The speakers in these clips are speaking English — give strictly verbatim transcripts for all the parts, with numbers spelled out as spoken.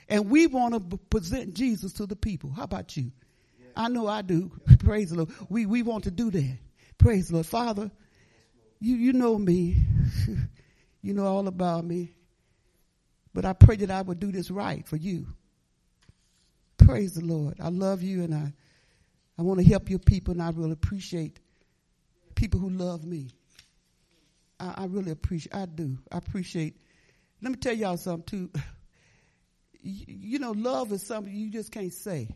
And we want to b- present Jesus to the people. How about you? Yeah. I know I do. Praise the Lord. We, we want to do that. Praise the Lord. Father, you, you know me. You know all about me. But I pray that I would do this right for you. Praise the Lord. I love you, and I, I want to help your people, and I really appreciate people who love me. I, I really appreciate, I do. I appreciate. Let me tell y'all something, too. You, you know, love is something you just can't say.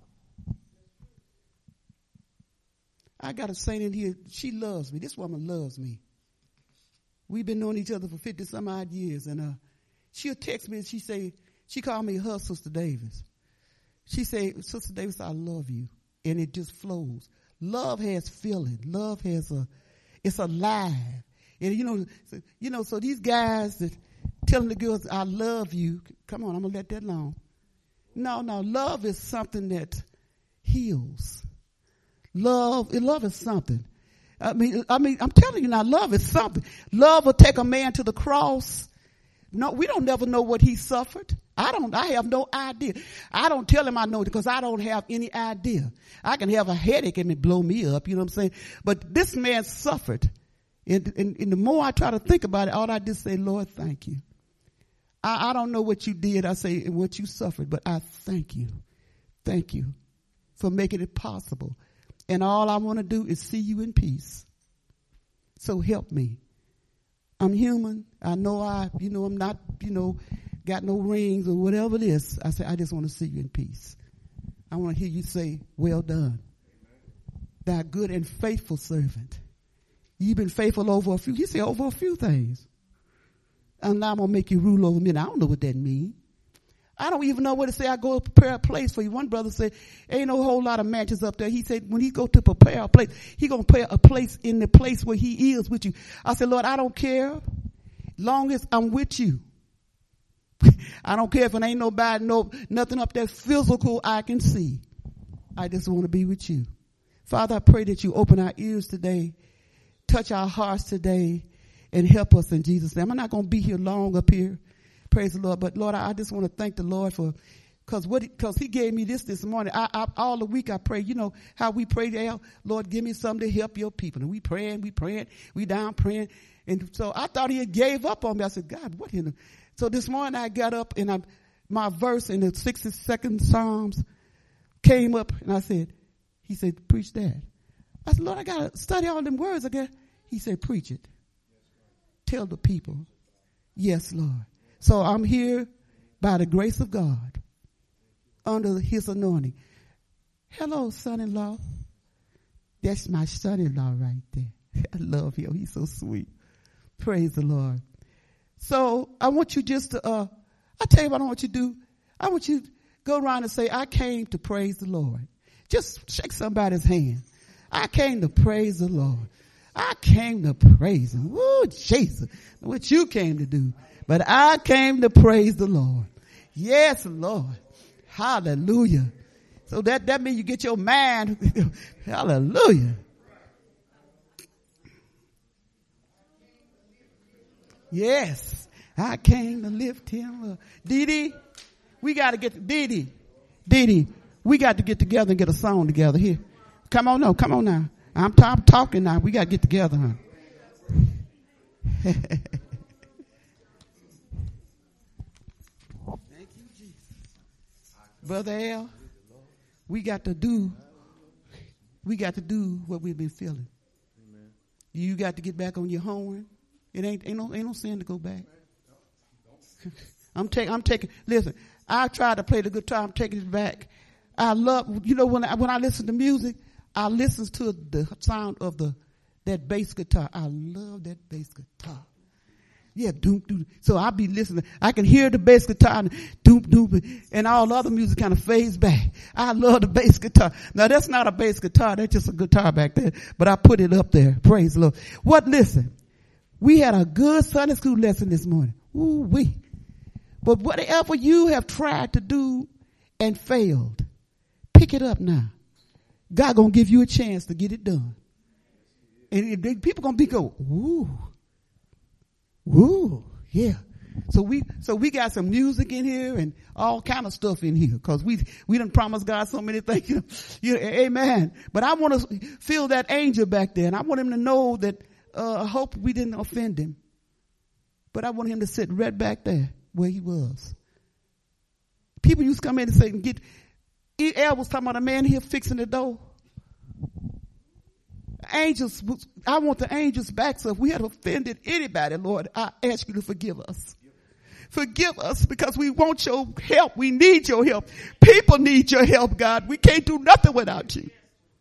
I got a saint in here. She loves me. This woman loves me. We've been knowing each other for fifty some odd years, and uh, she'll text me and she say, she called me her Sister Davis. She say, Sister Davis, I love you, and it just flows. Love has feeling. Love has a, it's alive, and you know, so, you know. So these guys that telling the girls, I love you. Come on, I'm gonna let that alone. No, no, love is something that heals. Love, love is something. I mean, I mean, I'm telling you now, love is something. Love will take a man to the cross. No, we don't never know what he suffered. I don't, I have no idea. I don't tell him I know because I don't have any idea. I can have a headache and it blow me up, you know what I'm saying? But this man suffered. And, and, and the more I try to think about it, all I just say, Lord, thank you. I, I don't know what you did. I say what you suffered, but I thank you. Thank you for making it possible. And all I want to do is see you in peace. So help me. I'm human. I know I, you know, I'm not, you know, got no rings or whatever it is. I say, I just want to see you in peace. I want to hear you say, well done. Thou good and faithful servant. You've been faithful over a few, he said over a few things. And now I'm going to make you rule over me. And I don't know what that means. I don't even know what to say. I go to prepare a place for you. One brother said, ain't no whole lot of matches up there. He said, when he go to prepare a place, he going to prepare a place in the place where he is with you. I said, Lord, I don't care. Long as I'm with you. I don't care if it ain't nobody, no, nothing up there physical I can see. I just want to be with you. Father, I pray that you open our ears today, touch our hearts today, and help us in Jesus' name. I'm not going to be here long up here. Praise the Lord. But Lord, I, I just want to thank the Lord for, cause what, cause he gave me this this morning. I, I, all the week I pray, you know how we pray there, Lord, give me something to help your people. And we praying, we praying, we down praying. And so I thought he had gave up on me. I said, God, what in the, so this morning I got up and I, my verse in the sixty-second Psalms came up and I said, he said, preach that. I said, Lord, I got to study all them words again. He said, preach it. Tell the people. Yes, Lord. So I'm here by the grace of God under his anointing. Hello, son-in-law. That's my son-in-law right there. I love him. He's so sweet. Praise the Lord. So I want you just to, uh, I tell you what I want you to do. I want you to go around and say, I came to praise the Lord. Just shake somebody's hand. I came to praise the Lord. I came to praise him. Woo, Jesus. What you came to do. But I came to praise the Lord. Yes, Lord. Hallelujah. So that, that means you get your mind. Hallelujah. Yes. I came to lift him up. Dee Dee, we got to get, Dee Dee, Dee Dee, we got to get together and get a song together here. Come on now, come on now. I'm, t- I'm talking now. We got to get together, huh? Brother Al, we got to do, we got to do what we've been feeling. Amen. You got to get back on your horn. It ain't, ain't no, ain't no sin to go back. I'm taking, I'm taking, listen, I tried to play the guitar. I'm taking it back. I love, you know, when I, when I listen to music, I listen to the sound of the, that bass guitar. I love that bass guitar. Yeah, doom, doom. So I'll be listening. I can hear the bass guitar and doom, doom, and all the other music kind of fades back. I love the bass guitar. Now that's not a bass guitar. That's just a guitar back there. But I put it up there. Praise the Lord. What, listen. We had a good Sunday school lesson this morning. Ooh, wee. But whatever you have tried to do and failed, pick it up now. God gonna give you a chance to get it done. And people gonna be go, ooh. Ooh, yeah. So we, so we got some music in here and all kind of stuff in here because we, we done promised God so many things. You know, you know, amen. But I want to feel that angel back there and I want him to know that, uh, I hope we didn't offend him. But I want him to sit right back there where he was. People used to come in and say, get, El was talking about a man here fixing the door. Angels, I want the angels back. So if we had offended anybody, Lord, I ask you to forgive us. Forgive us because we want your help. We need your help. People need your help, God. We can't do nothing without you.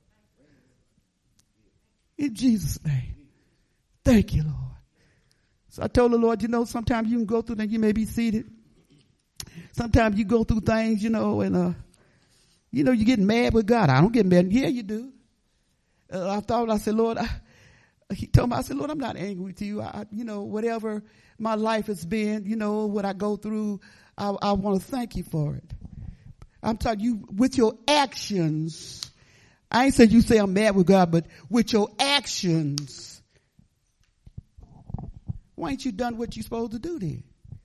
In Jesus' name. Thank you, Lord. So I told the Lord, you know, sometimes you can go through things, you may be seated. Sometimes you go through things, you know, and, uh, you know, you get mad with God. I don't get mad. Yeah, you do. Uh, I thought, I said, Lord, I, he told me, I said, Lord, I'm not angry with you. I, you know, whatever my life has been, you know, what I go through, I, I want to thank you for it. I'm telling you, with your actions, I ain't said you say I'm mad with God, but with your actions, why ain't you done what you're supposed to do then?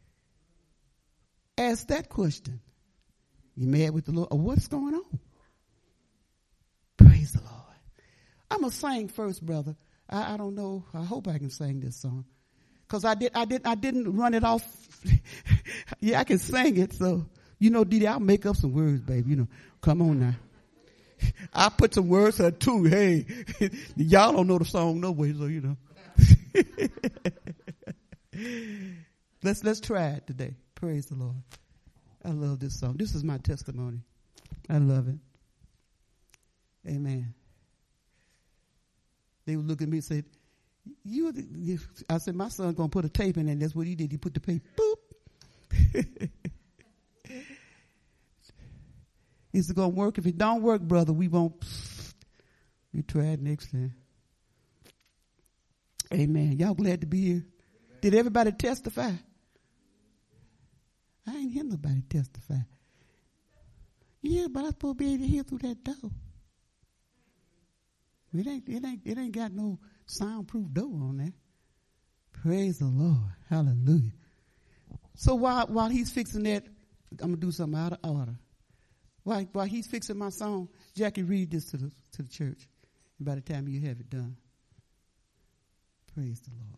Ask that question. You mad with the Lord? Or what's going on? Praise the Lord. I'm going to sing first, brother. I, I don't know. I hope I can sing this song. Cause I did, I did, I didn't run it off. Yeah, I can sing it. So, you know, Didi, I'll make up some words, baby. You know, come on now. I put some words her too. Hey, y'all don't know the song no way, so you know. let's, let's try it today. Praise the Lord. I love this song. This is my testimony. I love it. Amen. They would look at me and say, you, you I said, my son going to put a tape in there. That's what he did. He put the tape, boop. Is it going to work? If it don't work, brother, we won't. We try it next time. Amen. Y'all glad to be here? Amen. Did everybody testify? I ain't hear nobody testify. Yeah, but I'm supposed to be able to hear through that door. It ain't, it ain't, it ain't got no soundproof door on there. Praise the Lord. Hallelujah. So while, while he's fixing that, I'm going to do something out of order. While, while he's fixing my song, Jackie, read this to the, to the church. And by the time you have it done. Praise the Lord.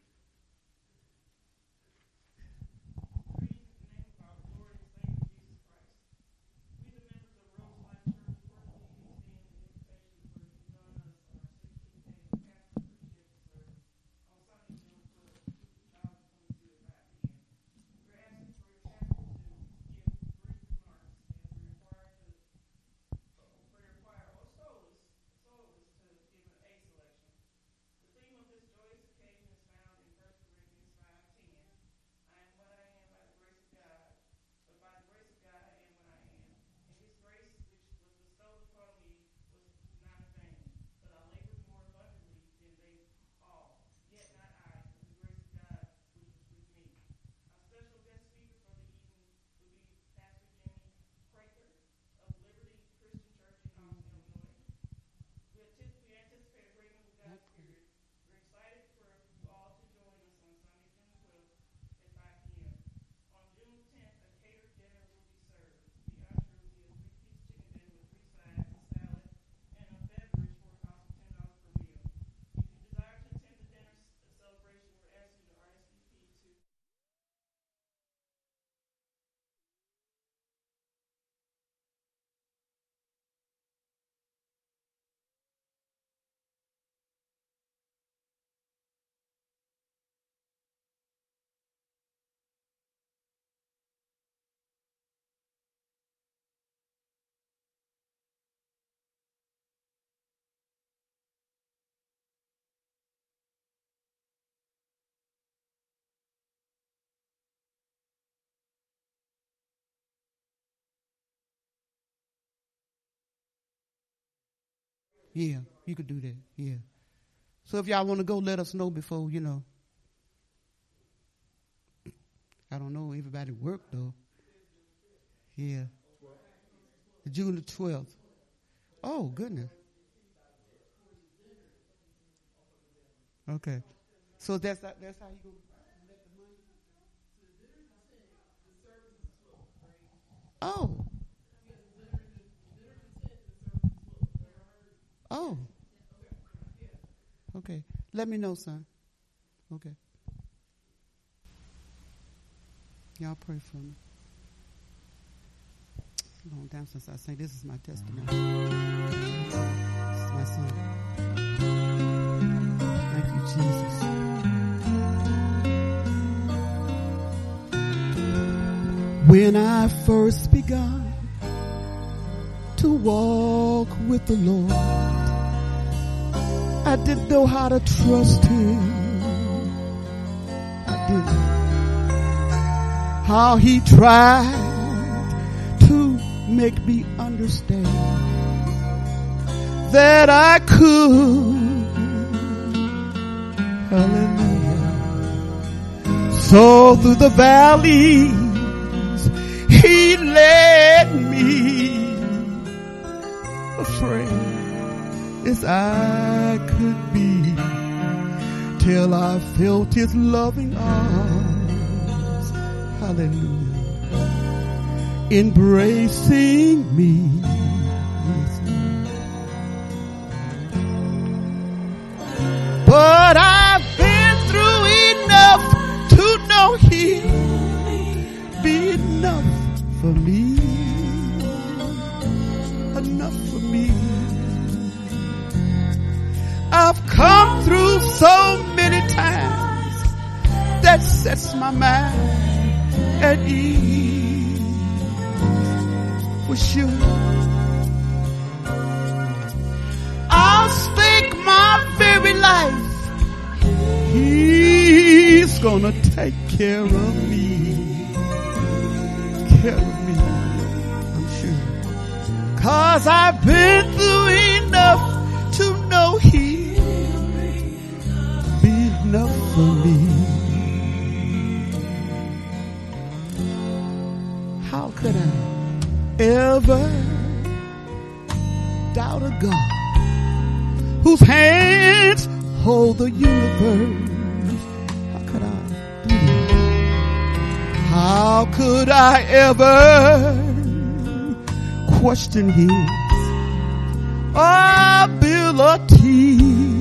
Yeah, you could do that. Yeah. So if y'all want to go, let us know before, you know. I don't know. Everybody work, though. Yeah. June the twelfth. Oh, goodness. Okay. So that's that's how you going to let the money? Oh. Oh. Okay. Let me know, son. Okay. Y'all pray for me. It's a long time since I sang. This is my testimony. This is my son. Thank you, Jesus. When I first begun to walk with the Lord, I didn't know how to trust Him. I didn't. How He tried to make me understand that I could. Hallelujah. So through the valleys He led me, afraid as I could be, till I felt His loving arms, hallelujah, embracing me. But I've been through enough to know He'll be enough for me, enough for me. I've come through so many times that sets my mind at ease, for sure. I'll stake my very life, He's gonna take care of me, care of me, I'm sure. 'Cause I've been through enough to know He'll be enough for me. How could I ever doubt a God whose hands hold the universe? How could I do that? How could I ever question His ability?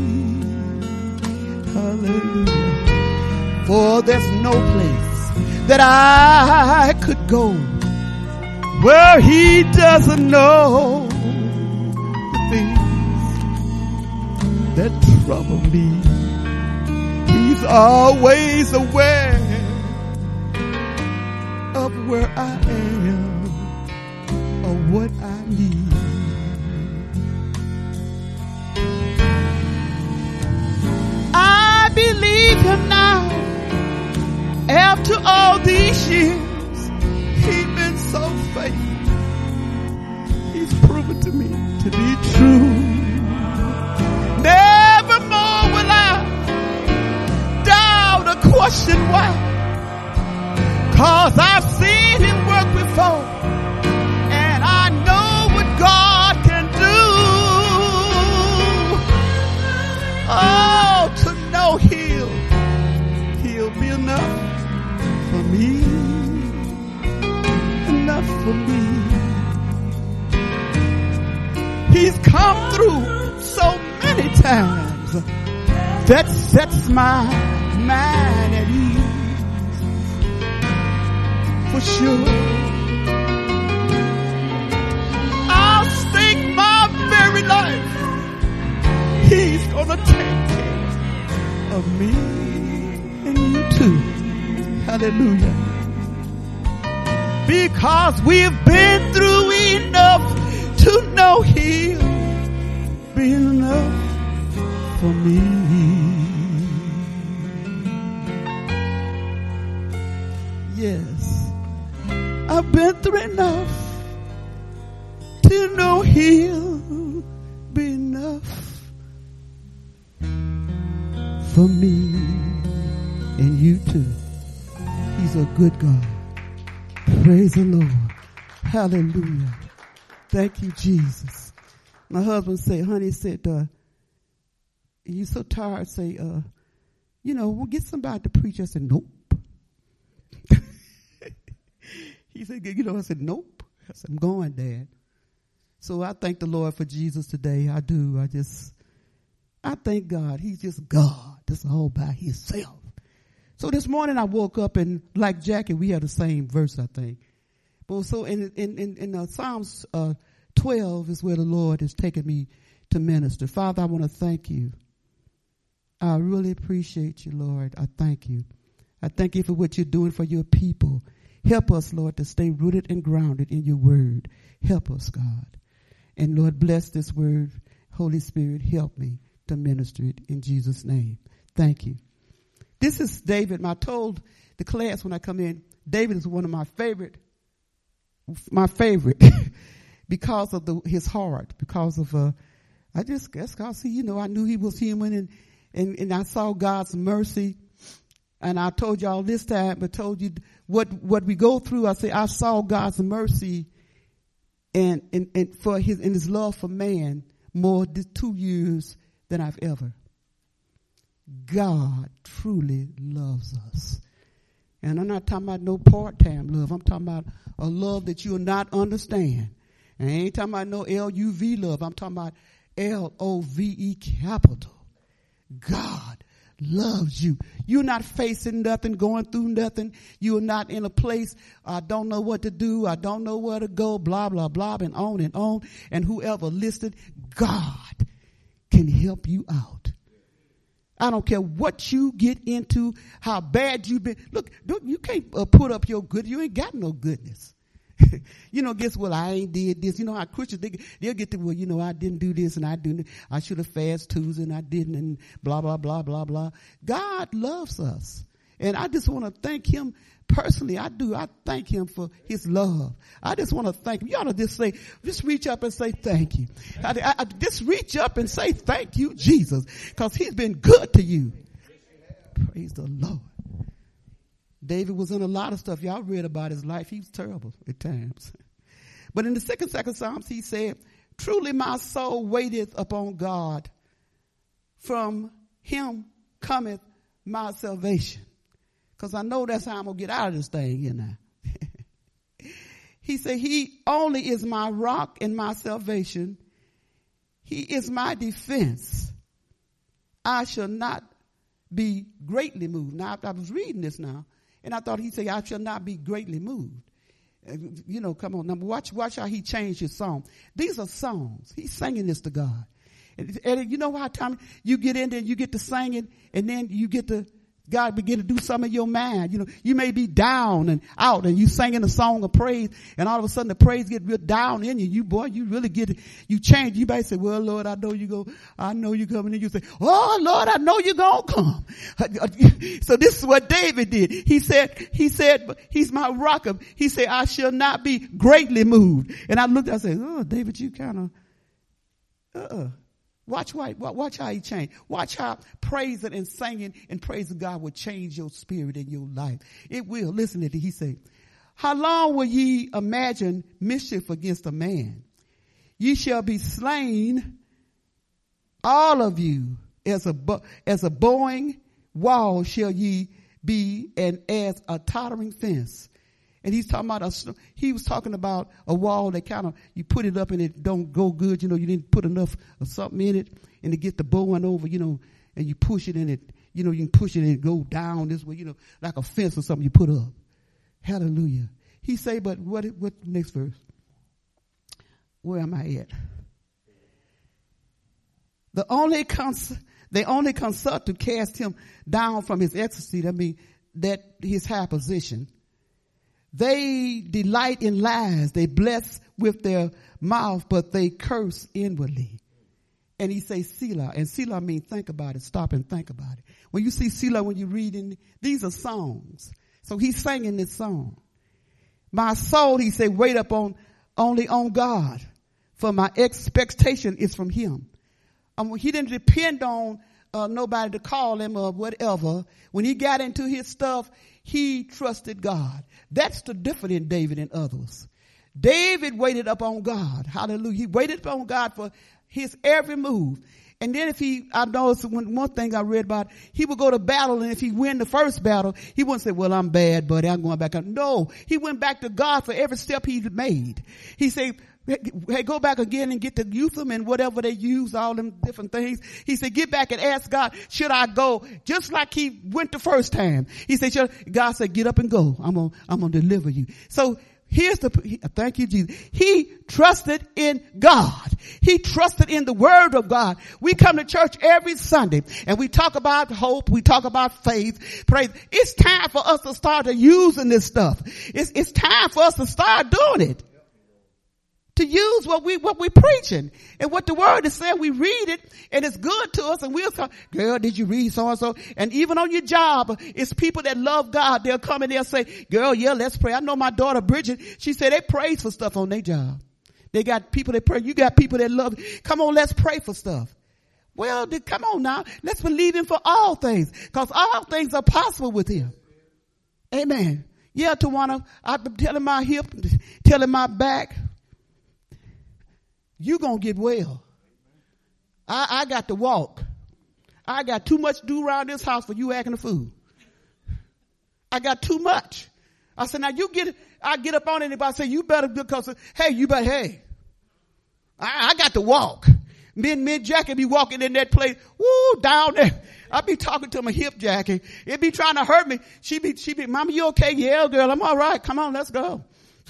Hallelujah. For there's no place that I could go where He doesn't know the things that trouble me. He's always aware of where I am or what I need. I believe Him now. After all these years, He's been so faithful. He's proven to me to be true. Nevermore will I doubt or question why. 'Cause I've seen Him work before, and I know what God can do. Oh, to know He'll, He'll be enough for me, enough for me. He's come through so many times that sets my mind at ease, for sure. I'll stake my very life, He's gonna take care of me and you too. Hallelujah. Because we've been through enough to know He'll be enough for me. Yes, I've been through enough to know He'll be enough for me and you too. He's a good God. Praise the Lord. Hallelujah. Thank you, Jesus. My husband said, honey, said, uh, you so tired, say, uh, you know, we'll get somebody to preach. I said, nope. He said, you know, I said, nope. I said, I'm going, Dad. So I thank the Lord for Jesus today. I do. I just, I thank God. He's just God. Just all by himself. So this morning I woke up and like Jackie, we had the same verse, I think. But so in in in, in uh, Psalms uh, twelve is where the Lord has taken me to minister. Father, I want to thank you. I really appreciate you, Lord. I thank you. I thank you for what you're doing for your people. Help us, Lord, to stay rooted and grounded in your word. Help us, God. And Lord, bless this word. Holy Spirit, help me to minister it in Jesus' name. Thank you. This is David. I told the class when I come in, David is one of my favorite, my favorite, because of the, his heart, because of, uh, I just guess, God, see, you know, I knew he was human and, and, and I saw God's mercy. And I told y'all this time, but told you what, what we go through. I say, I saw God's mercy and, and, and for his, and his love for man more than two years than I've ever. God truly loves us. And I'm not talking about no part-time love. I'm talking about a love that you'll not understand. And I ain't talking about no L U V love. I'm talking about L O V E capital. God loves you. You're not facing nothing, going through nothing. You're not in a place, I don't know what to do. I don't know where to go, blah, blah, blah, and on and on. And whoever listed, God can help you out. I don't care what you get into, how bad you've been. Look, don't, you can't uh, put up your good. You ain't got no goodness. You know, guess what? I ain't did this. You know how Christians, they, they'll get to, well, you know, I didn't do this and I didn't. I should have fasted Tuesday and I didn't and blah, blah, blah, blah, blah. God loves us. And I just want to thank him personally. I do. I thank him for his love. I just want to thank him. You ought to just say, just reach up and say thank you. I, I, I just reach up and say thank you, Jesus, because he's been good to you. Praise the Lord. David was in a lot of stuff. Y'all read about his life. He was terrible at times. But in the second, second Psalms, he said, truly my soul waiteth upon God. From him cometh my salvation. Because I know that's how I'm going to get out of this thing here now. He said, he only is my rock and my salvation. He is my defense. I shall not be greatly moved. Now, I was reading this now, and I thought he said, I shall not be greatly moved. You know, come on. Now, watch, watch how he changed his song. These are songs. He's singing this to God. And, and you know how time you get in there, you get to singing, and then you get to, God begin to do something in your mind. You know, you may be down and out and you singing a song of praise and all of a sudden the praise get real down in you. You boy, you really get it. You change. You might say, well, Lord, I know you go, I know you coming. And you say, oh, Lord, I know you're going to come. So this is what David did. He said, he said, he's my rock. He said, I shall not be greatly moved. And I looked, I said, oh, David, you kind of, uh-uh. Watch, watch how he changed. Watch how praising and singing and praising God will change your spirit in your life. It will. Listen to it. He said, how long will ye imagine mischief against a man? Ye shall be slain, all of you, as a, as a bowing wall shall ye be, and as a tottering fence. And he's talking about a, he was talking about a wall that kind of, you put it up and it don't go good. You know, you didn't put enough of something in it and to get the bowing over, you know, and you push it and it, you know, you can push it and it go down this way, you know, like a fence or something you put up. Hallelujah. He say, but what, what next verse? Where am I at? The only cons, they only consult to cast him down from his ecstasy. I mean, that his high position. They delight in lies. They bless with their mouth, but they curse inwardly. And he says Selah. And Selah means think about it. Stop and think about it. When you see Selah, when you're reading, these are songs. So he's singing this song. My soul, he said, wait up on, only on God. For my expectation is from him. Um, he didn't depend on uh, nobody to call him or whatever. When he got into his stuff, he trusted God. That's the difference in David and others. David waited up on God. Hallelujah. He waited upon God for his every move. And then if he, I know it's one, one thing I read about, he would go to battle, and if he win the first battle, he wouldn't say, well, I'm bad, buddy, I'm going back up. No, he went back to God for every step he made. He said, hey, go back again and get the Utham and whatever they use, all them different things. He said, get back and ask God, should I go? Just like he went the first time. He said, should I? God said, get up and go. I'm going, I'm going to deliver you. So, here's the, thank you, Jesus. He trusted in God. He trusted in the word of God. We come to church every Sunday and we talk about hope. We talk about faith. Praise. It's time for us to start using this stuff. It's, it's time for us to start doing it. To use what we, what we're preaching and what the word is saying. We read it and it's good to us, and we'll say, girl, did you read so and so? And even on your job, it's people that love God. They'll come and they'll say, girl, yeah, let's pray. I know my daughter Bridget, she said they praise for stuff on their job. They got people that pray. You got people that love. Come on, let's pray for stuff. Well, come on now. Let's believe him for all things, because all things are possible with him. Amen. Yeah, Tawana, I've been telling my hip, telling my back, you gonna get well. I, I got to walk. I got too much to do around this house for you acting a fool. I got too much. I said, now you get it. I get up on anybody, say, you better, because, hey, you better, hey, I, I got to walk. Me and, me and Jackie be walking in that place, woo, down there. I be talking to my hip, Jackie. It be trying to hurt me. She be, she be, Mama, you okay? Yeah, girl, I'm all right. Come on, let's go.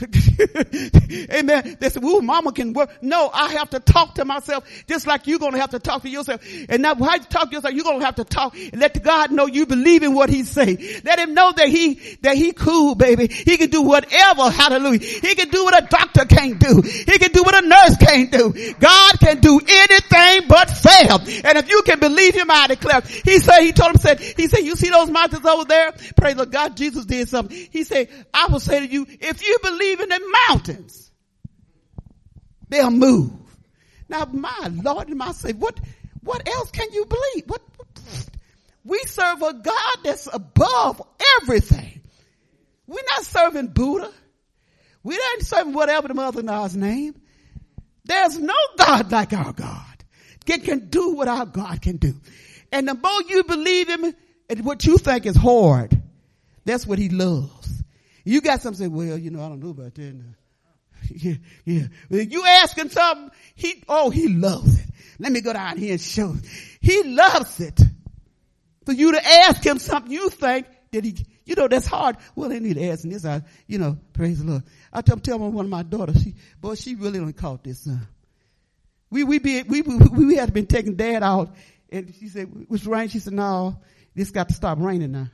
Amen. They said, "Ooh, mama can work." No, I have to talk to myself just like you're going to have to talk to yourself. And now, how you talk to yourself, you're going to have to talk and let God know you believe in what He's saying. Let Him know that He that He cool, baby. He can do whatever. Hallelujah. He can do what a doctor can't do. He can do what a nurse can't do. God can do anything but fail. And if you can believe Him, I declare. He said, He told him, said, He said, you see those mountains over there? Praise the God. Jesus did something. He said, I will say to you, if you believe in the mountains, they'll move. Now, my Lord and my Savior, what, what else can you believe? What, what, we serve a God that's above everything. We're not serving Buddha. We're not serving whatever the mother in God's name. There's no God like our God. That can do what our God can do. And the more you believe Him and what you think is hard, that's what He loves. You got something say, well, you know, I don't know about that now. Yeah, yeah. When you asking something, he, oh, he loves it. Let me go down here and show it. He loves it. For you to ask him something you think that he, you know, that's hard. Well, they need to ask this. I, you know, praise the Lord. I tell, tell one of my daughters, she, boy, she really done caught this son. We, we be, we, we, we had been taking dad out, and she said, it's rain. She said, no, this got to stop raining now.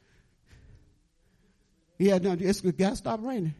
Yeah, no, it's got to stop raining.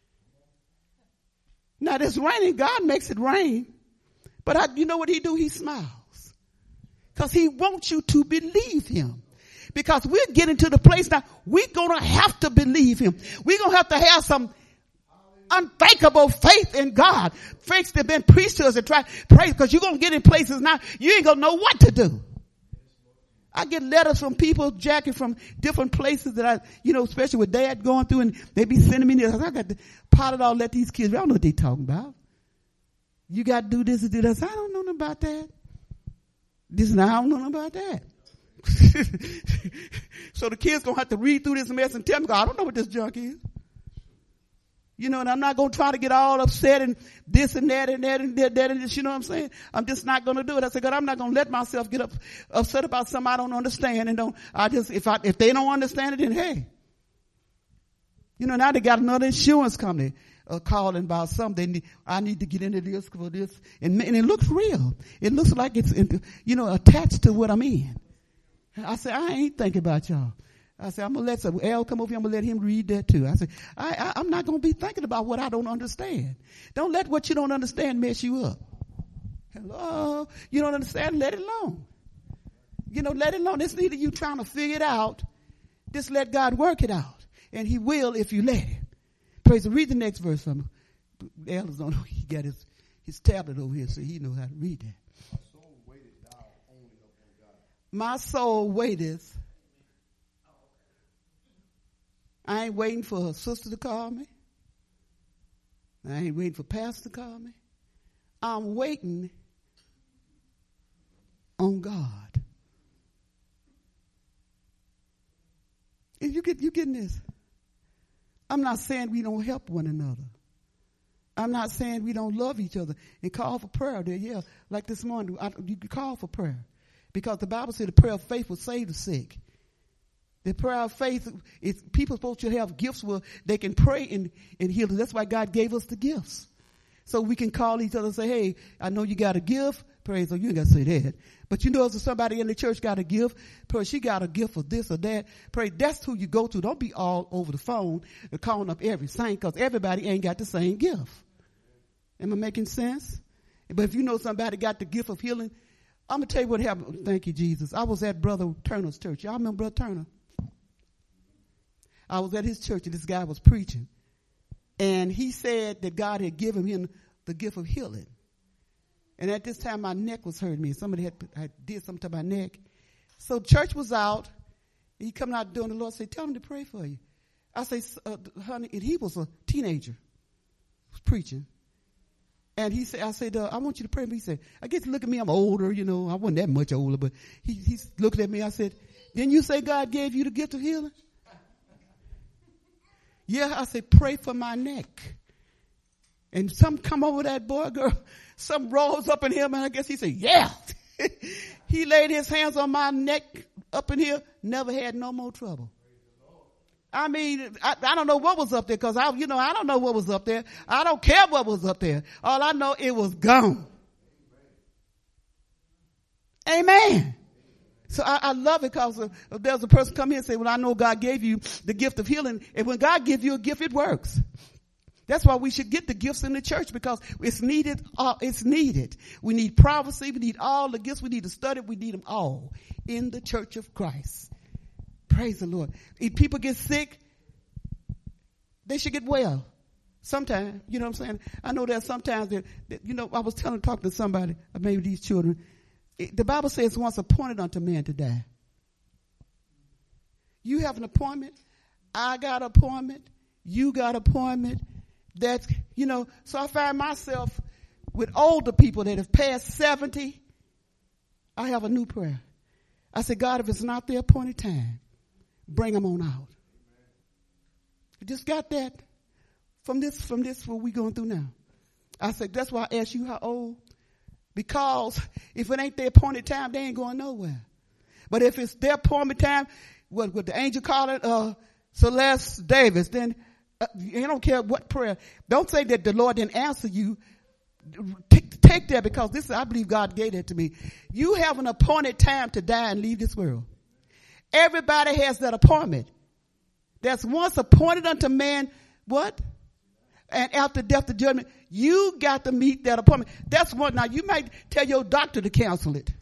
Now this raining, God makes it rain. But I, you know what He do? He smiles. Because He wants you to believe Him. Because we're getting to the place now, we're going to have to believe Him. We're going to have to have some unthinkable faith in God. Faith that been preached to us and try to pray, because you're going to get in places now, you ain't going to know what to do. I get letters from people, Jackie, from different places that I, you know, especially with Dad going through, and they be sending me this. I got to pot it all, let these kids, I don't know what they talking about. You got to do this and do that. I don't know nothing about that. This and I don't know nothing about that. So the kids going to have to read through this mess and tell me, I don't know what this junk is. You know, and I'm not going to try to get all upset and this and that and that and that, that and this, you know what I'm saying? I'm just not going to do it. I said, God, I'm not going to let myself get up, upset about something I don't understand, and don't, I just, if I, if they don't understand it, then hey. You know, now they got another insurance company, uh, calling about something. Need, I need to get into this for this. And, and it looks real. It looks like it's, in, you know, attached to what I'm in. I said, I ain't thinking about y'all. I said, I'm going to let some, Al come over here. I'm going to let him read that too. I said, I, I, I'm not going to be thinking about what I don't understand. Don't let what you don't understand mess you up. Hello? You don't understand? Let it alone. You know, let it alone. It's neither you trying to figure it out. Just let God work it out. And He will if you let Him. Praise the Read the next verse from him. Al is on, he got his, his tablet over here, so he knows how to read that. My soul waiteth thou only upon God. My soul waiteth. I ain't waiting for her sister to call me. I ain't waiting for pastor to call me. I'm waiting on God. If you get you getting this? I'm not saying we don't help one another. I'm not saying we don't love each other and call for prayer. There, yeah, like this morning, I, you can call for prayer because the Bible said the prayer of faith will save the sick. The prayer of faith is people supposed to have gifts where they can pray and, and heal. That's why God gave us the gifts. So we can call each other and say, hey, I know you got a gift. Praise the Lord. You ain't got to say that. But you know, if somebody in the church got a gift, pray, she got a gift for this or that. Pray, that's who you go to. Don't be all over the phone and calling up every saint because everybody ain't got the same gift. Am I making sense? But if you know somebody got the gift of healing, I'm going to tell you what happened. Thank you, Jesus. I was at Brother Turner's church. Y'all remember Brother Turner? I was at his church and this guy was preaching. And he said that God had given him the gift of healing. And at this time, my neck was hurting me. Somebody had, had did something to my neck. So church was out. He coming out doing the Lord said, tell him to pray for you. I say, uh, honey, and he was a teenager was preaching. And he said, I said, uh, I want you to pray. He said, I get to look at me. I'm older, you know. I wasn't that much older, but he, he's looking at me. I said, didn't you say God gave you the gift of healing? Yeah, I said, pray for my neck. And some come over that boy, girl. Some rose up in him, and I guess he said, yeah. He laid his hands on my neck up in here, never had no more trouble. I mean, I, I don't know what was up there because I, you know, I don't know what was up there. I don't care what was up there. All I know, it was gone. Amen. So I, I love it because if, if there's a person come here and say, well, I know God gave you the gift of healing. And when God gives you a gift, it works. That's why we should get the gifts in the church because it's needed. Uh, it's needed. We need prophecy. We need all the gifts. We need to study. We need them all in the church of Christ. Praise the Lord. If people get sick, they should get well. Sometimes, you know what I'm saying? I know that sometimes that, that you know, I was telling, talking to somebody, maybe these children. The Bible says once appointed unto man to die. You have an appointment. I got an appointment. You got an appointment. That's, you know, so I find myself with older people that have passed seventy. I have a new prayer. I said, God, if it's not their appointed time, bring them on out. I just got that from this, from this, what we're going through now. I said, that's why I asked you how old. Because if it ain't their appointed time, they ain't going nowhere. But if it's their appointed time, what would the angel call it? Uh, Celeste Davis. Then uh, you don't care what prayer. Don't say that the Lord didn't answer you. Take, take that because this, I believe God gave that to me. You have an appointed time to die and leave this world. Everybody has that appointment. That's once appointed unto man. What? And after death, the judgment. You got to meet that appointment. That's one. Now, you might tell your doctor to cancel it.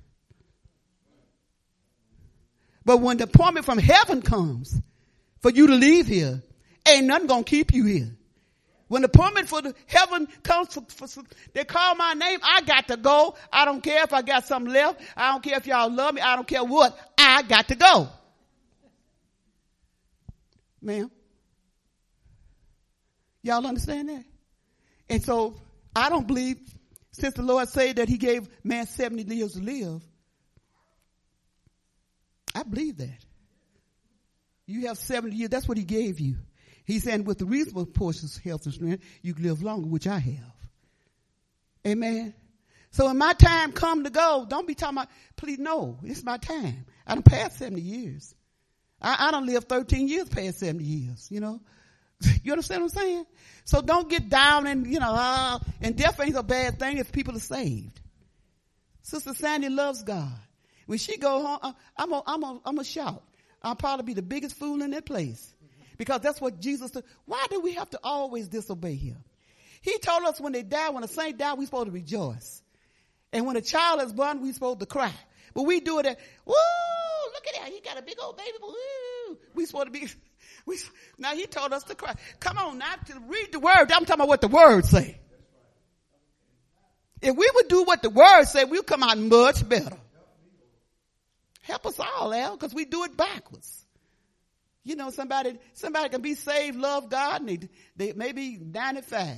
But when the appointment from heaven comes for you to leave here, ain't nothing going to keep you here. When the appointment for the heaven comes, for, for, they call my name, I got to go. I don't care if I got something left. I don't care if y'all love me. I don't care what. I got to go. Ma'am. Y'all understand that? And so I don't believe, since the Lord said that he gave man seventy years to live, I believe that. You have seventy years. That's what he gave you. He's saying with the reasonable portions of health and strength, you can live longer, which I have. Amen. So when my time come to go, don't be talking about, please, no, it's my time. I done passed seventy years. I, I done lived thirteen years past seventy years, you know. You understand what I'm saying? So don't get down and, you know, uh, and death ain't a bad thing if people are saved. Sister Sandy loves God. When she go home, uh, I'm a, I'm a, I'm a shout. I'll probably be the biggest fool in that place. Because that's what Jesus said. Why do we have to always disobey him? He told us when they die, when a saint die, we're supposed to rejoice. And when a child is born, we're supposed to cry. But we do it at, woo, look at that. He got a big old baby. Woo. We're supposed to be, we, now he told us to cry. Come on now, to read the word. I'm talking about what the word say. If we would do what the word say, we'll come out much better. Help us all, Al, because we do it backwards. You know, somebody, somebody can be saved, love God, and they, they maybe ninety-five.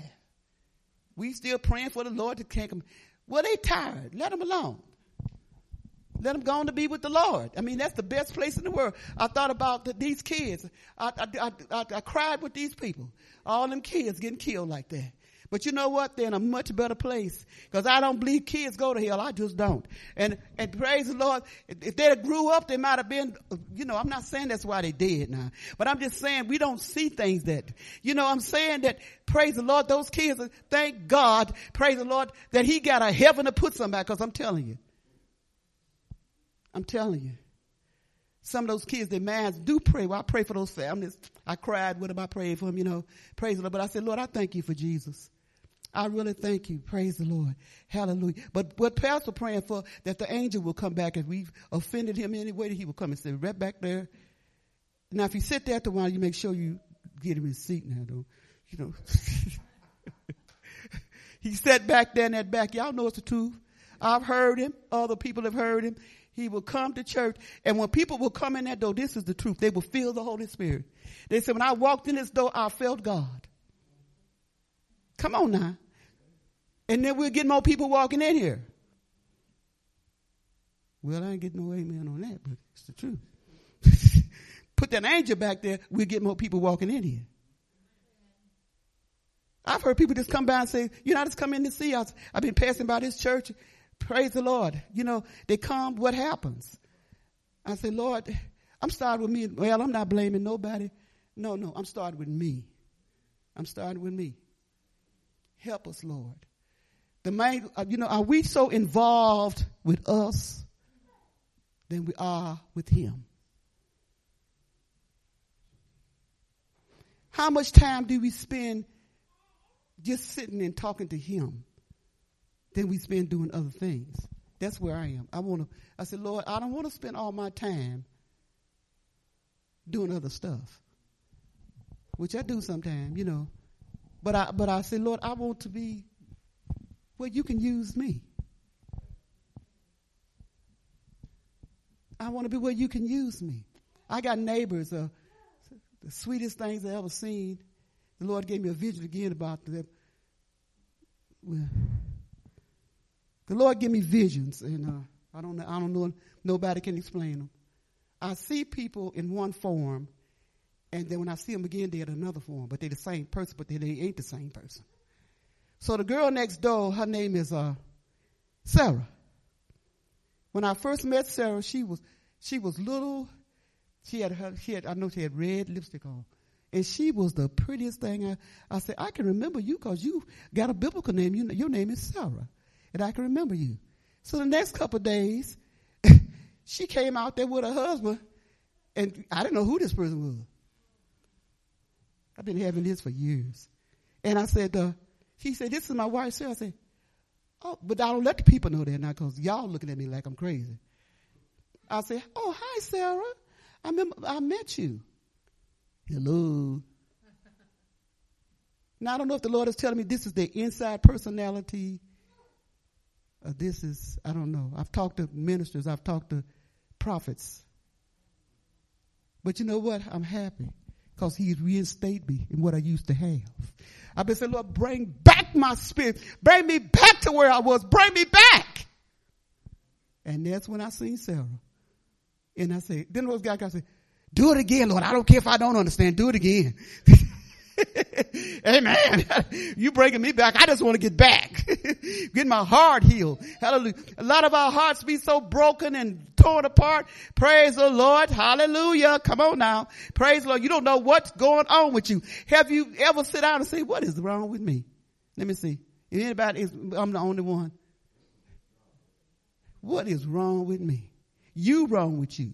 We still praying for the Lord to take them. Well, they tired. Let them alone. Let them go on to be with the Lord. I mean, that's the best place in the world. I thought about the, these kids. I, I, I, I, I cried with these people. All them kids getting killed like that. But you know what? They're in a much better place. Because I don't believe kids go to hell. I just don't. And and praise the Lord. If they grew up, they might have been, you know, I'm not saying that's why they did now. But I'm just saying we don't see things that, you know, I'm saying that, praise the Lord, those kids, thank God, praise the Lord, that he got a heaven to put somebody. Because I'm telling you. I'm telling you. Some of those kids, their minds do pray. Well, I pray for those families. I cried with them. I prayed for them, you know. Praise the Lord. But I said, Lord, I thank you for Jesus. I really thank you. Praise the Lord. Hallelujah. But what Pastor praying for, that the angel will come back. If we've offended him in any way, he will come and sit right back there. Now, if you sit there at the while, you make sure you get him his seat now, though. You know. He sat back there in that back. Y'all know it's the truth. I've heard him. Other people have heard him. He will come to church. And when people will come in that door, this is the truth. They will feel the Holy Spirit. They said, when I walked in this door, I felt God. Come on now. And then we'll get more people walking in here. Well, I ain't getting no amen on that, but it's the truth. Put that angel back there, we'll get more people walking in here. I've heard people just come by and say, you know, I just come in to see us. I've been passing by this church. Praise the Lord. You know, they come, what happens? I say, Lord, I'm starting with me. Well, I'm not blaming nobody. No, no, I'm starting with me. I'm starting with me. Help us, Lord. The main, you know, are we so involved with us than we are with him? How much time do we spend just sitting and talking to him than we spend doing other things? That's where I am. I want to, I said, Lord, I don't want to spend all my time doing other stuff, which I do sometimes, you know. But I, but I said, Lord, I want to be where you can use me. I want to be where you can use me. I got neighbors, uh, the sweetest things I ever seen. The Lord gave me a vision again about them. Well, the Lord gave me visions, and uh, I don't know. I don't know. Nobody can explain them. I see people in one form, and then when I see them again, they're in another form. But they're the same person, but they, they ain't the same person. So the girl next door, her name is uh, Sarah. When I first met Sarah, she was she was little. She had her. She had. I know she had red lipstick on. And she was the prettiest thing. I, I said, I can remember you because you got a biblical name. You, your name is Sarah. And I can remember you. So the next couple of days, she came out there with her husband. And I didn't know who this person was. I've been having this for years. And I said, uh, she said, this is my wife, Sarah. I said, oh, but I don't let the people know that now because y'all looking at me like I'm crazy. I said, oh, hi, Sarah. I remember I met you. Hello. Now, I don't know if the Lord is telling me this is their inside personality. Or this is, I don't know. I've talked to ministers. I've talked to prophets. But you know what? I'm happy because he's reinstated me in what I used to have. I've been saying, Lord, bring back my spirit. Bring me back to where I was. Bring me back. And that's when I seen Sarah. And I said, then those guys said, do it again, Lord. I don't care if I don't understand. Do it again. Amen. You bringing me back. I just want to get back. Get my heart healed. Hallelujah. A lot of our hearts be so broken and torn apart. Praise the Lord. Hallelujah. Come on now. Praise the Lord. You don't know what's going on with you. Have you ever sit down and say, what is wrong with me? Let me see. If anybody is, I'm the only one. What is wrong with me? You wrong with you.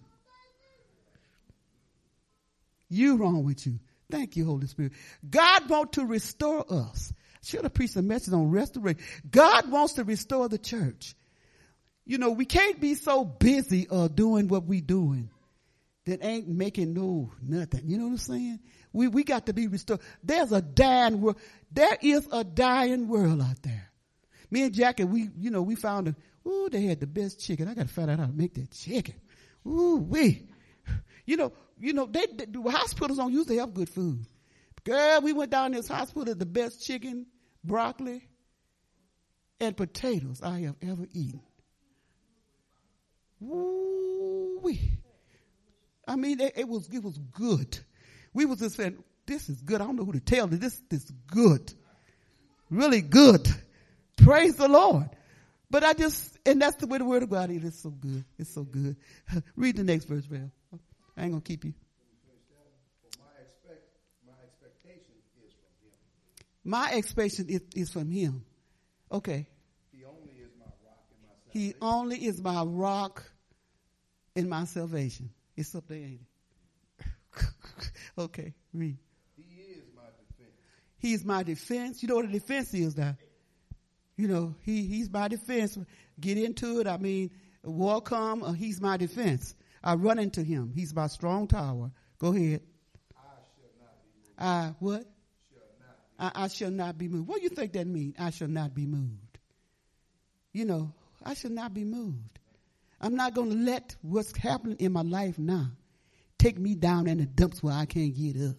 You wrong with you. Thank you, Holy Spirit. God wants to restore us. Should have preached a message on restoration. God wants to restore the church. You know, we can't be so busy uh, doing what we doing that ain't making no nothing. You know what I'm saying? We we got to be restored. There's a dying world. There is a dying world out there. Me and Jackie, we you know we found a. Ooh, they had the best chicken. I got to find out how to make that chicken. Ooh, we. You know, you know, they, they the hospitals don't usually have good food. Girl, we went down to this hospital, the best chicken, broccoli, and potatoes I have ever eaten. Woo-wee. I mean, it, it was it was good. We was just saying, this is good. I don't know who to tell you. This, this is good. Really good. Praise the Lord. But I just, and that's the way the word of God is. It's so good. It's so good. Read the next verse, Val. I ain't going to keep you. My, expect, my expectation is from him. My expectation is, is from him. Okay. He only is my rock and my salvation. He only is my rock and my salvation. It's up there, ain't it? Okay, read. He is my defense. He's my defense. You know what a defense is now? You know, he, he's my defense. Get into it. I mean, war come, uh, he's my defense. I run into him. He's my strong tower. Go ahead. I shall not be moved. I, what? Shall not be I, I shall not be moved. What do you think that means? I shall not be moved. You know, I shall not be moved. I'm not going to let what's happening in my life now take me down in the dumps where I can't get up.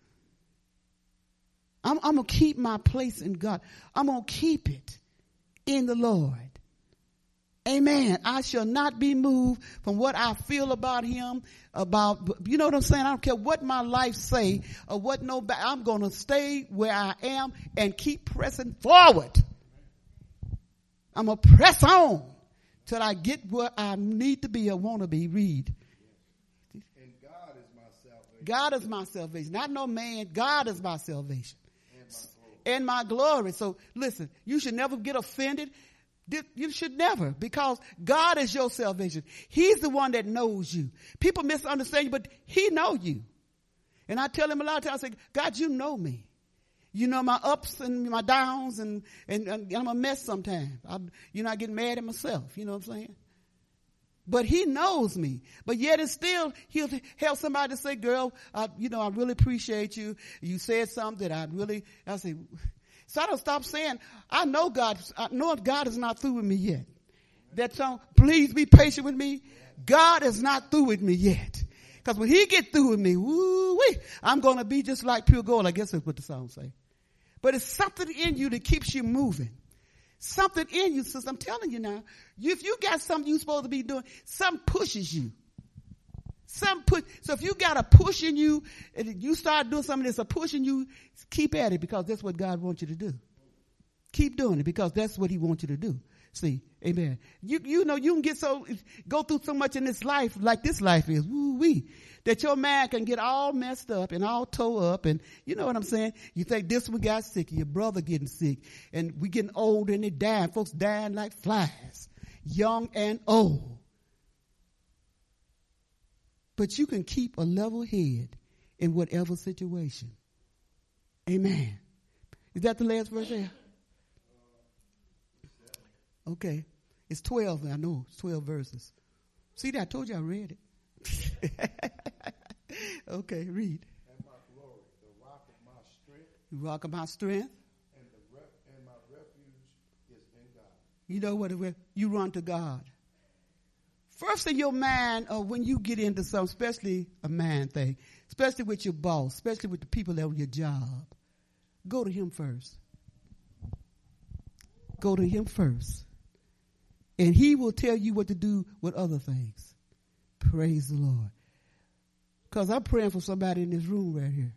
I'm, I'm going to keep my place in God. I'm going to keep it in the Lord. Amen. I shall not be moved from what I feel about him, about, you know what I'm saying? I don't care what my life say or what no, I'm going to stay where I am and keep pressing forward. I'm going to press on till I get where I need to be or want to be. Read. And God is my salvation. God is my salvation. Not no man. God is my salvation. And my glory. And my glory. So listen, you should never get offended. You should never, because God is your salvation. He's the one that knows you. People misunderstand you, but he know you. And I tell him a lot of times, I say, God, you know me. You know my ups and my downs, and, and, and I'm a mess sometimes. I, you know, I get mad at myself. You know what I'm saying? But he knows me. But yet it's still, he'll help somebody to say, girl, I, you know, I really appreciate you. You said something that I really, I say, so I don't stop saying, I know God, I know God is not through with me yet. That song, please be patient with me. God is not through with me yet. Because when he get through with me, woo-wee, I'm going to be just like pure gold. I guess that's what the song say. But it's something in you that keeps you moving. Something in you, sis. I'm telling you now, you, if you got something you're supposed to be doing, something pushes you. Some push, so if you got a push in you and you start doing something that's a push in you, keep at it, because that's what God wants you to do. Keep doing it because that's what he wants you to do. See, amen. You, you know, you can get so, go through so much in this life, like this life is, woo-wee, that your mind can get all messed up and all tore up. And you know what I'm saying? You think this one got sick, your brother getting sick, and we getting old and they dying. Folks dying like flies, young and old. But you can keep a level head in whatever situation. Amen. Is that the last verse there? Okay. It's twelve. I know it's twelve verses. See that? I told you I read it. Okay, read. And my glory, the rock of my strength. The rock of my strength. And, the rep, and my refuge is in God. You know what? You run to God. First in your mind, uh, when you get into something, especially a man thing, especially with your boss, especially with the people that on your job, go to him first. Go to him first. And he will tell you what to do with other things. Praise the Lord. Because I'm praying for somebody in this room right here.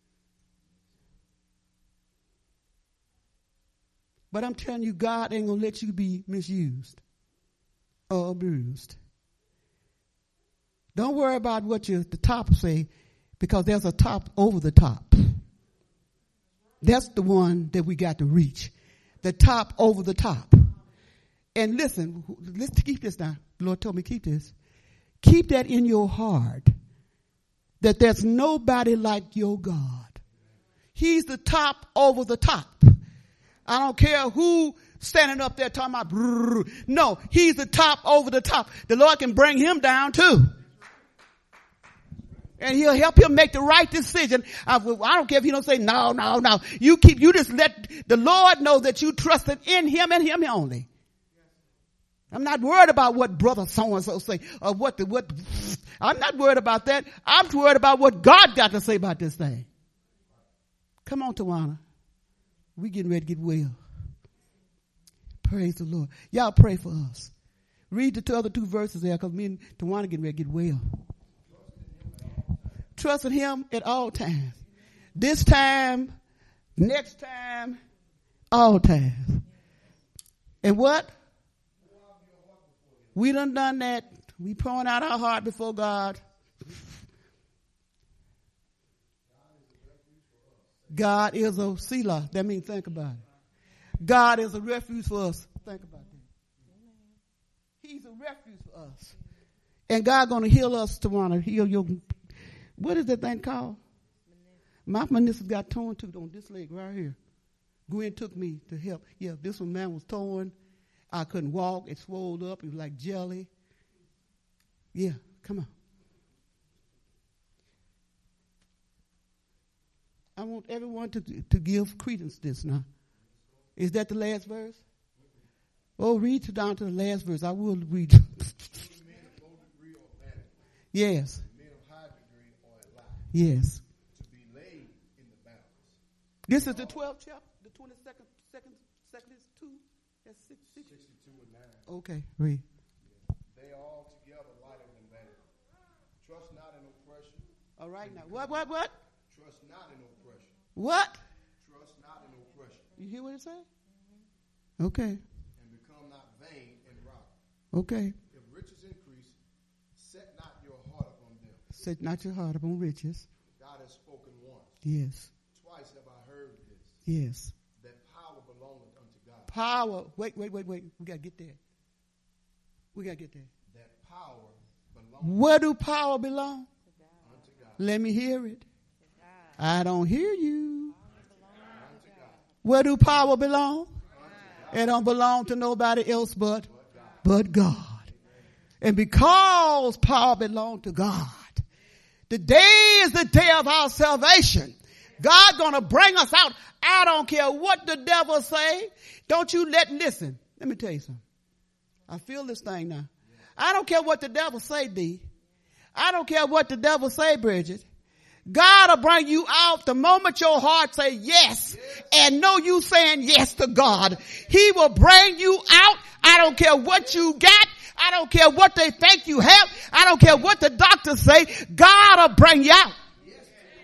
But I'm telling you, God ain't going to let you be misused or abused. Don't worry about what you, the top say, because there's a top over the top. That's the one that we got to reach. The top over the top. And listen, let's keep this down. The Lord told me keep this. Keep that in your heart, that there's nobody like your God. He's the top over the top. I don't care who standing up there talking about, brrr. No, he's the top over the top. The Lord can bring him down too. And he'll help him make the right decision. I, I don't care if he don't say no, no, no. You keep, you just let the Lord know that you trusted in him and him only. I'm not worried about what brother so-and-so say or what the, what, I'm not worried about that. I'm worried about what God got to say about this thing. Come on, Tawana. We getting ready to get well. Praise the Lord. Y'all pray for us. Read the two other two verses there, because me and Tawana getting ready to get well. Trust in him at all times. This time, next time, all times. And what? We done done that. We pouring out our heart before God. God is a Selah. That means think about it. God is a refuge for us. Think about that. He's a refuge for us. And God going to heal us to want to heal your, what is that thing called? My meniscus got torn too on this leg right here. Gwen took me to help. Yeah, this one man was torn. I couldn't walk. It swelled up. It was like jelly. Yeah, come on. I want everyone to, to give credence to this now. Is that the last verse? Oh, read to down to the last verse. I will read. Yes. Yes. To be laid in the balance. This is the twelfth chapter, the twenty-second, second, second is two. That's six, six. sixty-two and nine. Okay, read. They all together lighter than vanity. Trust not in oppression. All right now. What, what, what? Trust not in oppression. What? Trust not in oppression. You hear what it says? Okay. And become not vain and rob. Okay. If riches increase, set not your heart upon them. Set not your heart upon riches. God has spoken once. Yes. Twice have I heard this. Yes. That power belongeth unto God. Power. Wait, wait, wait, wait. We got to get there. We got to get there. That power belongeth Where do power belong? unto God. Let me hear it. I don't hear you. Unto God. Where do power belong? It don't belong to nobody else but, but God. And because power belongs to God, today is the day of our salvation. God's going to bring us out. I don't care what the devil say. Don't you let, listen, let me tell you something. I feel this thing now. I don't care what the devil say, D. I don't care what the devil say, Bridget. God will bring you out the moment your heart say yes, yes, and know you saying yes to God. He will bring you out. I don't care what you got. I don't care what they think you have. I don't care what the doctors say. God will bring you out. Yes.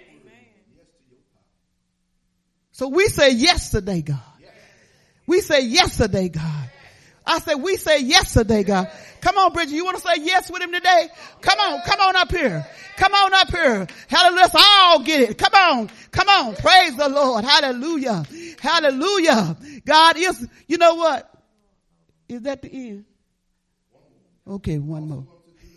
So we say yes today, God. Yes. We say yes today, God. I said, we say yes today, God. Come on, Bridget. You want to say yes with him today? Come on. Come on up here. Come on up here. Hallelujah. Let's all get it. Come on. Come on. Praise the Lord. Hallelujah. Hallelujah. God is, you know what? Is that the end? Okay, one more.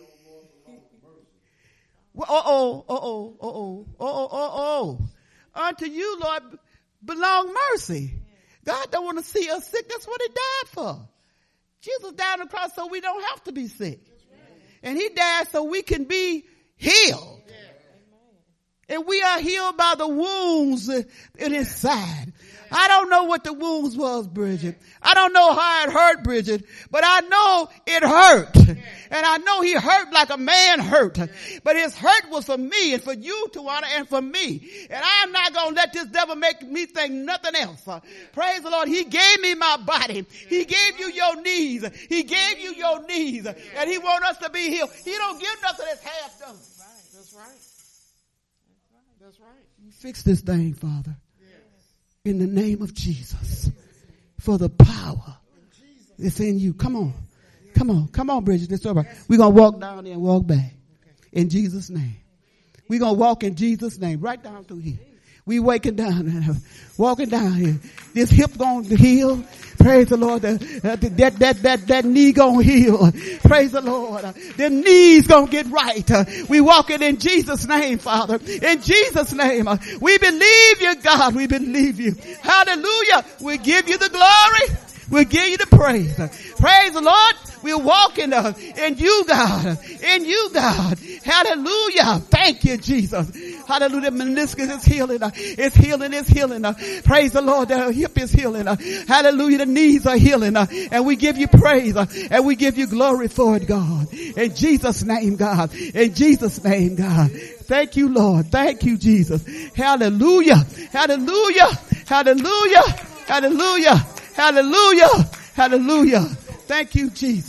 Uh oh, uh oh, uh oh, uh oh, uh oh. Unto you, Lord, belong mercy. God don't want to see us sick. That's what he died for. Jesus died on the cross so we don't have to be sick. And he died so we can be healed. And we are healed by the wounds in his side. I don't know what the wounds was, Bridget. I don't know how it hurt, Bridget, but I know it hurt. And I know he hurt like a man hurt. But his hurt was for me and for you, Tawana, and for me. And I'm not going to let this devil make me think nothing else. Praise the Lord. He gave me my body. He gave you your knees. He gave you your knees. And he wants us to be healed. He don't give nothing that's half done. That's right. That's right. You fix this thing, Father. In the name of Jesus. For the power that's in you. Come on. Come on. Come on, Bridget. It's over. We're going to walk down there and walk back. In Jesus' name. We're going to walk in Jesus' name. Right down through here. We waking down, walking down here. This hip going to heal. Praise the Lord. Uh, that, that, that, that knee going to heal. Praise the Lord. Uh, the knees going to get right. Uh, we walking in Jesus' name, Father. In Jesus' name. Uh, we believe you, God. We believe you. Hallelujah. We give you the glory. We give you the praise. Praise the Lord. We're walking uh, in you, God. In you, God. Hallelujah. Thank you, Jesus. Hallelujah. Meniscus is healing. Uh, it's healing. It's healing. Uh, praise the Lord. The hip is healing. Uh, hallelujah. The knees are healing. Uh, and we give you praise. Uh, and we give you glory for it, God. In Jesus' name, God. In Jesus' name, God. Thank you, Lord. Thank you, Jesus. Hallelujah. Hallelujah. Hallelujah. Hallelujah. Hallelujah. Hallelujah. Thank you, Jesus.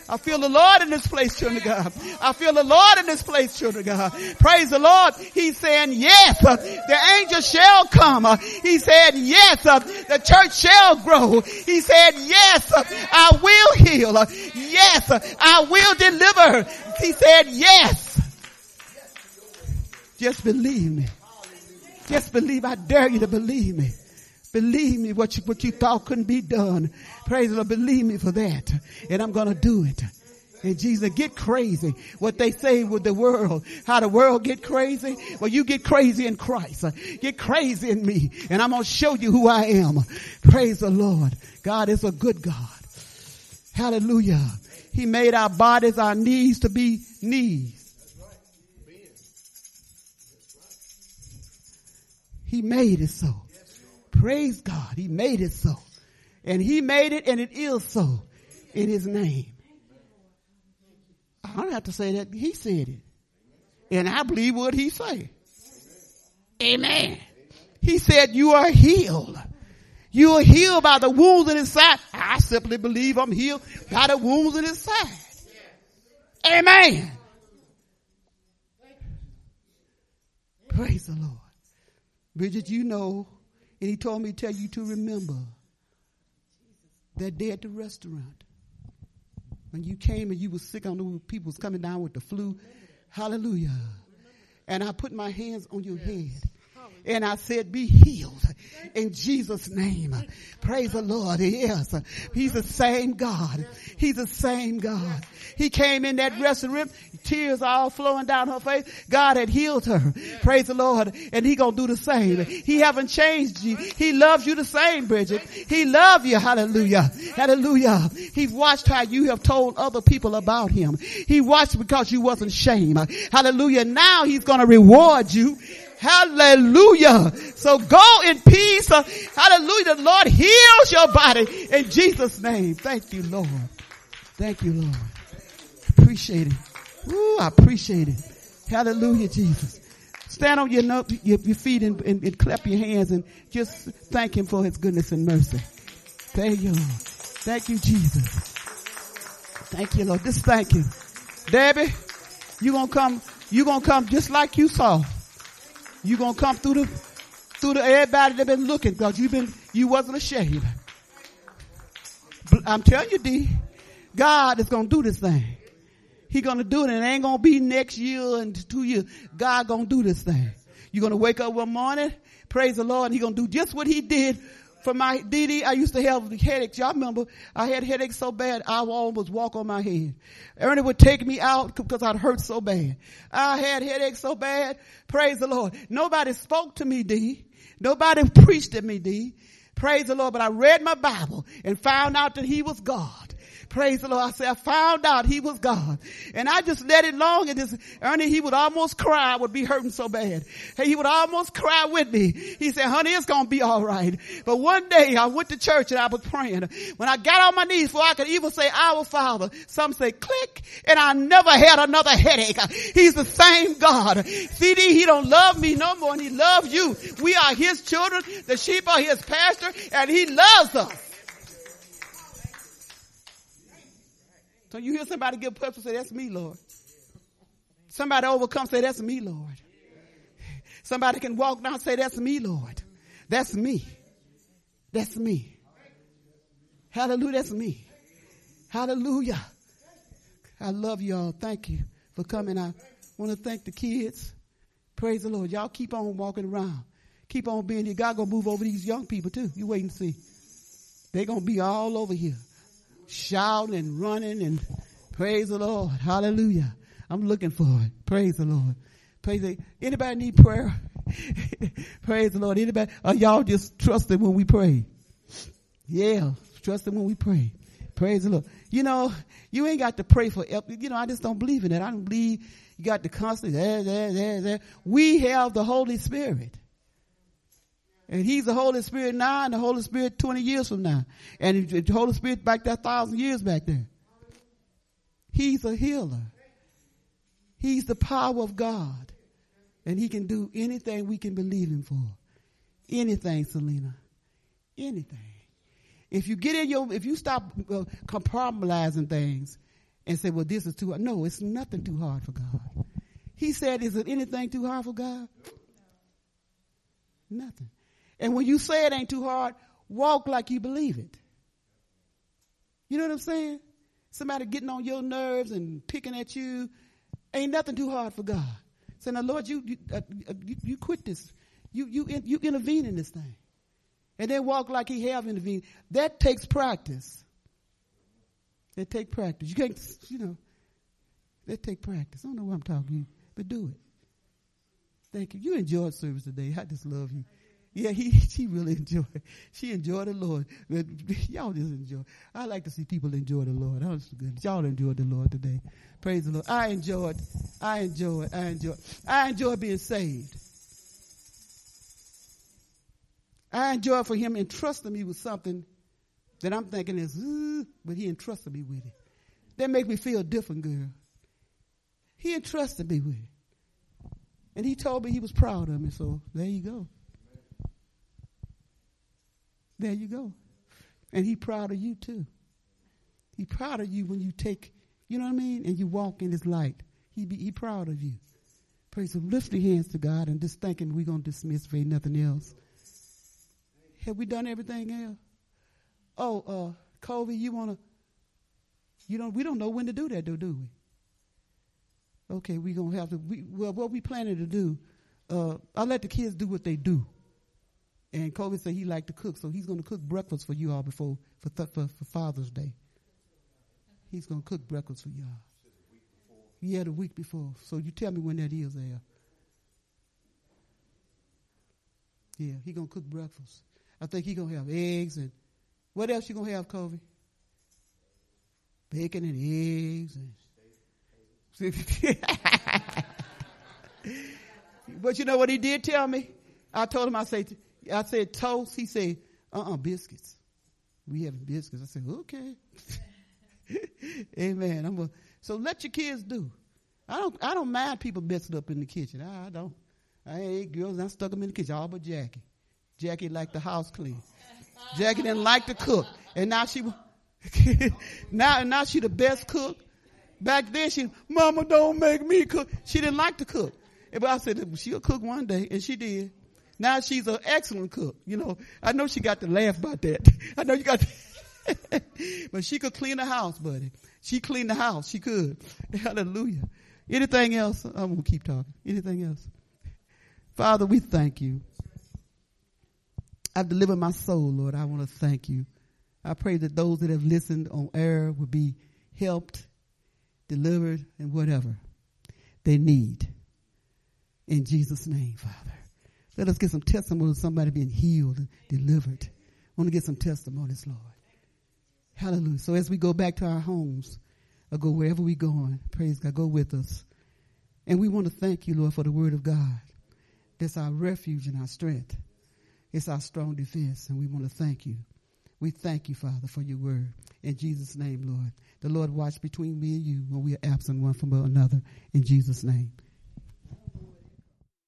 I feel the Lord in this place, children of God. I feel the Lord in this place, children of God. Praise the Lord. He's saying, yes, uh, the angel shall come. Uh, he said, yes, uh, the church shall grow. He said, yes, uh, I will heal. Uh, yes, uh, I will deliver. He said, yes. Just believe me. Just believe. I dare you to believe me. Believe me, what you, what you thought couldn't be done. Praise the Lord. Believe me for that. And I'm going to do it. And Jesus, get crazy. What they say with the world, how the world get crazy. Well, you get crazy in Christ. Get crazy in me. And I'm going to show you who I am. Praise the Lord. God is a good God. Hallelujah. He made our bodies, our knees to be knees. He made it so. Praise God. He made it so. And he made it, and it is so in his name. I don't have to say that. He said it. And I believe what he said. Amen. He said, you are healed. You are healed by the wounds in his side. I simply believe I'm healed by the wounds in his side. Amen. Praise the Lord. Bridget, you know, and he told me to tell you to remember that day at the restaurant when you came and you were sick. I don't know, people was coming down with the flu. Hallelujah. And I put my hands on your head. And I said, be healed in Jesus' name. Praise the Lord. Yes. He's the same God. He's the same God. He came in that restaurant, tears all flowing down her face. God had healed her. Praise the Lord. And he gonna do the same. He haven't changed you. He loves you the same, Bridget. He loves you. Hallelujah. Hallelujah. He's watched how you have told other people about him. He watched because you wasn't ashamed. Hallelujah. Now he's gonna reward you. Hallelujah. So go in peace. Hallelujah. The Lord heals your body in Jesus' name. Thank you, Lord. Thank you, Lord. Appreciate it. Ooh, I appreciate it. Hallelujah, Jesus. Stand on your, your, your feet and, and, and clap your hands and just thank him for his goodness and mercy. Thank you, Lord. Thank you, Jesus. Thank you, Lord. Just thank him. Debbie, you gonna come, you gonna come just like you saw. You gonna come through the, through the everybody that been looking because you've been, you wasn't ashamed. I'm telling you, D, God is gonna do this thing. He gonna do it and it ain't gonna be next year and two years. God gonna do this thing. You're gonna wake up one morning, praise the Lord, and he gonna do just what he did for my Dee Dee. I used to have headaches. Y'all remember I had headaches so bad I would almost walk on my head. Ernie would take me out because I'd hurt so bad. I had headaches so bad. Praise the Lord. Nobody spoke to me, Dee. Nobody preached at me, Dee. Praise the Lord. But I read my Bible and found out that he was God. Praise the Lord. I said, I found out he was God. And I just let it long and just, Ernie, he would almost cry. I would be hurting so bad. He would almost cry with me. He said, honey, it's going to be all right. But one day I went to church and I was praying. When I got on my knees before I could even say, our Father, some say click, and I never had another headache. He's the same God. C D, he don't love me no more and he loves you. We are his children. The sheep are his pastor and he loves us. So you hear somebody give purpose, say, that's me, Lord. Somebody overcome, say, that's me, Lord. Somebody can walk down, say, that's me, Lord. That's me. That's me. Hallelujah, that's me. Hallelujah. I love y'all. Thank you for coming. I want to thank the kids. Praise the Lord. Y'all keep on walking around. Keep on being here. God gonna move over these young people too. You wait and see. They're gonna be all over here. Shouting and running and praise the Lord. Hallelujah. I'm looking for it. Praise the Lord. Praise the, anybody need prayer? Praise the Lord. Anybody? Or y'all just trust him when we pray? Yeah. Trust him when we pray. Praise the Lord. You know, you ain't got to pray for, you know, I just don't believe in that. I don't believe you got to constantly, there, there, there, there. We have the Holy Spirit. And he's the Holy Spirit now and the Holy Spirit twenty years from now. And the Holy Spirit back there a thousand years back there. He's a healer. He's the power of God. And he can do anything we can believe him for. Anything, Selena. Anything. If you get in your, if you stop uh, compromising things and say, well, this is too hard. No, it's nothing too hard for God. He said, is it anything too hard for God? No. Nothing. And when you say it ain't too hard, walk like you believe it. You know what I'm saying? Somebody getting on your nerves and picking at you, ain't nothing too hard for God. Say, now, Lord, you you, uh, you you quit this. You you you intervene in this thing, and then walk like He have intervened. That takes practice. That take practice. You can't, you know. That take practice. I don't know what I'm talking to you, but do it. Thank you. You enjoyed service today. I just love you. Yeah, he she really enjoyed. She enjoyed the Lord. But y'all just enjoy. I like to see people enjoy the Lord. That was good. Y'all enjoyed the Lord today. Praise the Lord. I enjoyed. I enjoyed. I enjoyed. I enjoyed being saved. I enjoyed for Him entrusting me with something that I'm thinking is, uh, but He entrusted me with it. That makes me feel different, girl. He entrusted me with it. And He told me He was proud of me. So there you go. There you go. And He proud of you too. He proud of you when you take, you know what I mean? And you walk in His light. He be, he proud of you. Praise Him. Lift your hands to God and just thinking we're going to dismiss for nothing else. Have we done everything else? Oh, uh, Colby, you want to, you don't, we don't know when to do that though, do we? Okay, we're going to have to, we, well, what we planning to do, uh, I'll let the kids do what they do. And Colby said he liked to cook, so he's going to cook breakfast for you all before for, th- for for Father's Day. He's going to cook breakfast for y'all. Yeah, the week before. So you tell me when that is, Al. Yeah, he going to cook breakfast. I think he going to have eggs and what else you going to have, Colby? Bacon and eggs and. But you know what he did tell me? I told him I said. I said toast. He said, uh-uh, biscuits. We have biscuits. I said, okay. Amen. I'm a, so let your kids do. I don't I don't mind people messing up in the kitchen. I, I don't. I ain't girls. I stuck them in the kitchen. All but Jackie. Jackie liked the house clean. Jackie didn't like to cook. And now she now now she the best cook. Back then she, Mama, don't make me cook. She didn't like to cook. But I said, she'll cook one day. And she did. Now she's an excellent cook. You know, I know she got to laugh about that. I know you got to, but she could clean the house, buddy. She cleaned the house. She could. Hallelujah. Anything else? I'm going to keep talking. Anything else? Father, we thank you. I've delivered my soul, Lord. I want to thank you. I pray that those that have listened on air will be helped, delivered, and whatever they need. In Jesus' name, Father. Let us get some testimony of somebody being healed and delivered. I want to get some testimonies, Lord. Hallelujah. So as we go back to our homes, or go wherever we're going, praise God, go with us. And we want to thank you, Lord, for the word of God. That's our refuge and our strength. It's our strong defense, and we want to thank you. We thank you, Father, for your word. In Jesus' name, Lord. The Lord watch between me and you when we are absent one from another. In Jesus' name.